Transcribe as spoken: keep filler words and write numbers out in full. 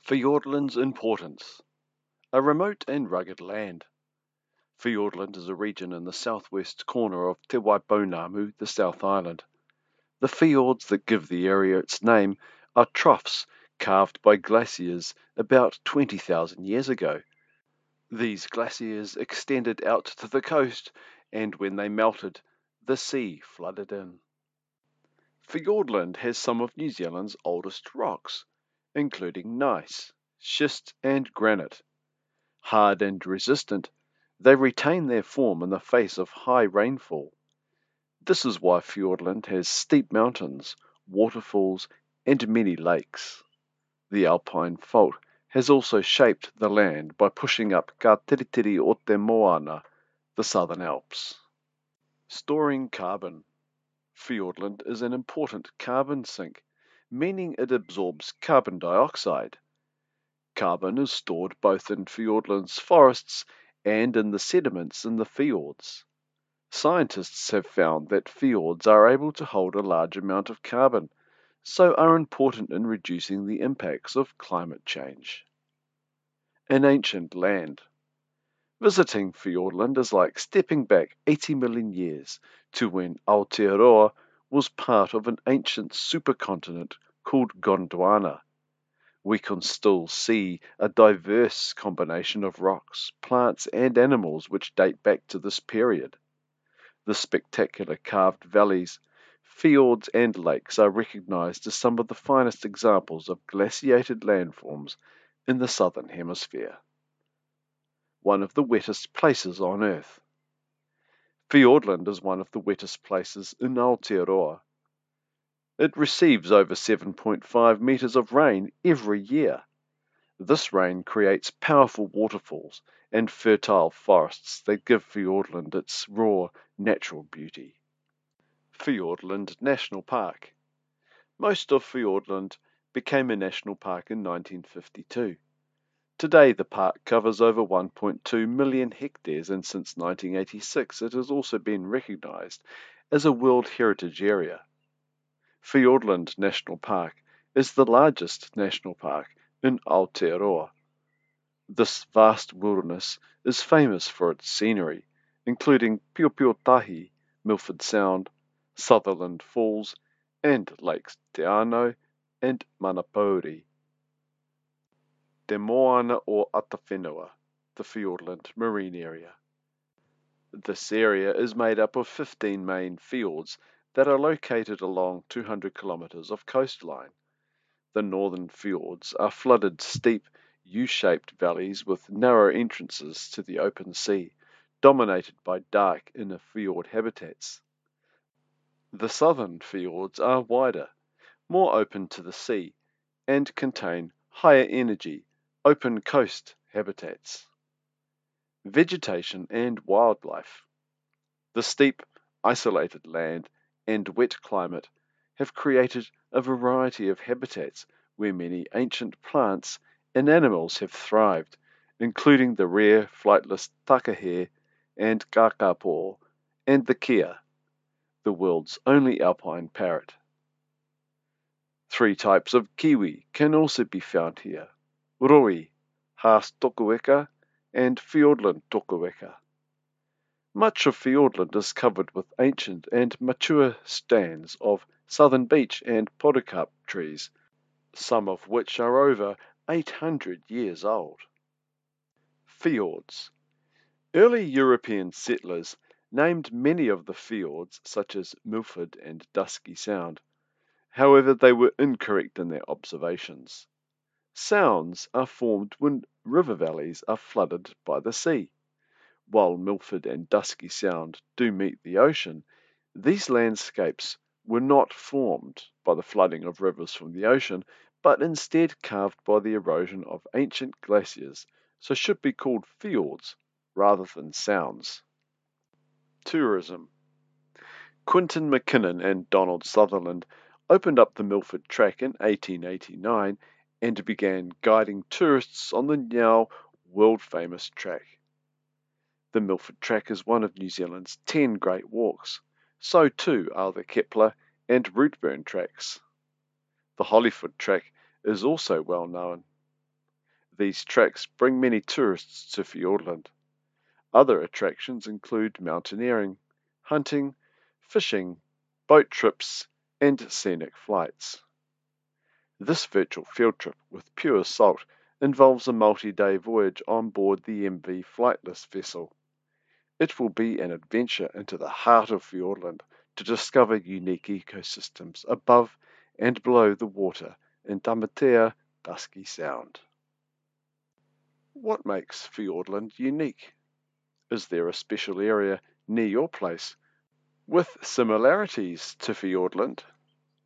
Fiordland's importance. A remote and rugged land. Fiordland is a region in the southwest corner of Te Waipounamu, the South Island. The fjords that give the area its name are troughs carved by glaciers about twenty thousand years ago. These glaciers extended out to the coast, and when they melted, the sea flooded in. Fiordland has some of New Zealand's oldest rocks, including gneiss, schist and granite. Hard and resistant, they retain their form in the face of high rainfall. This is why Fiordland has steep mountains, waterfalls, and many lakes. The Alpine Fault has also shaped the land by pushing up Ka Tiritiri o te Moana, the Southern Alps. Storing carbon. Fiordland is an important carbon sink, meaning it absorbs carbon dioxide. Carbon is stored both in Fiordland's forests and in the sediments in the fjords. Scientists have found that fjords are able to hold a large amount of carbon, so are important in reducing the impacts of climate change. An ancient land. Visiting Fiordland is like stepping back eighty million years to when Aotearoa was part of an ancient supercontinent called Gondwana. We can still see a diverse combination of rocks, plants, and animals which date back to this period. The spectacular carved valleys, fjords, and lakes are recognized as some of the finest examples of glaciated landforms in the southern hemisphere. One of the wettest places on Earth. Fiordland is one of the wettest places in Aotearoa. It receives over seven point five metres of rain every year. This rain creates powerful waterfalls and fertile forests that give Fiordland its raw, natural beauty. Fiordland National Park. Most of Fiordland became a national park in nineteen fifty-two. Today the park covers over one point two million hectares, and since nineteen eighty-six it has also been recognised as a World Heritage Area. Fiordland National Park is the largest national park in Aotearoa. This vast wilderness is famous for its scenery, including Piopiotahi, Milford Sound, Sutherland Falls, and Lakes Te Anau and Manapouri. Te Moana o Atawhenua, the Fiordland Marine Area. This area is made up of fifteen main fjords that are located along two hundred kilometres of coastline. The northern fjords are flooded steep, U-shaped valleys with narrow entrances to the open sea, dominated by dark inner fjord habitats. The southern fjords are wider, more open to the sea, and contain higher energy, open coast habitats. Vegetation and wildlife. The steep, isolated land and wet climate have created a variety of habitats where many ancient plants and animals have thrived, including the rare flightless takahe and kakapo and the kea, the world's only alpine parrot. Three types of kiwi can also be found here: roi, Haas tokueka, and Fiordland tokueka. Much of Fiordland is covered with ancient and mature stands of southern beech and podocarp trees, some of which are over eight hundred years old. Fjords. Early European settlers named many of the fjords, such as Milford and Dusky Sound. However, they were incorrect in their observations. Sounds are formed when river valleys are flooded by the sea. While Milford and Dusky Sound do meet the ocean, these landscapes were not formed by the flooding of rivers from the ocean, but instead carved by the erosion of ancient glaciers, so should be called fjords rather than sounds. Tourism. Quinton McKinnon and Donald Sutherland opened up the Milford Track in eighteen eighty-nine and began guiding tourists on the now world-famous track. The Milford Track is one of New Zealand's ten great walks. So too are the Kepler and Routeburn tracks. The Hollyford Track is also well known. These treks bring many tourists to Fiordland. Other attractions include mountaineering, hunting, fishing, boat trips, and scenic flights. This virtual field trip with Pure Salt involves a multi-day voyage on board the M V Flightless vessel. It will be an adventure into the heart of Fiordland to discover unique ecosystems above and below the water in Tamatea Dusky Sound. What makes Fiordland unique? Is there a special area near your place with similarities to Fiordland?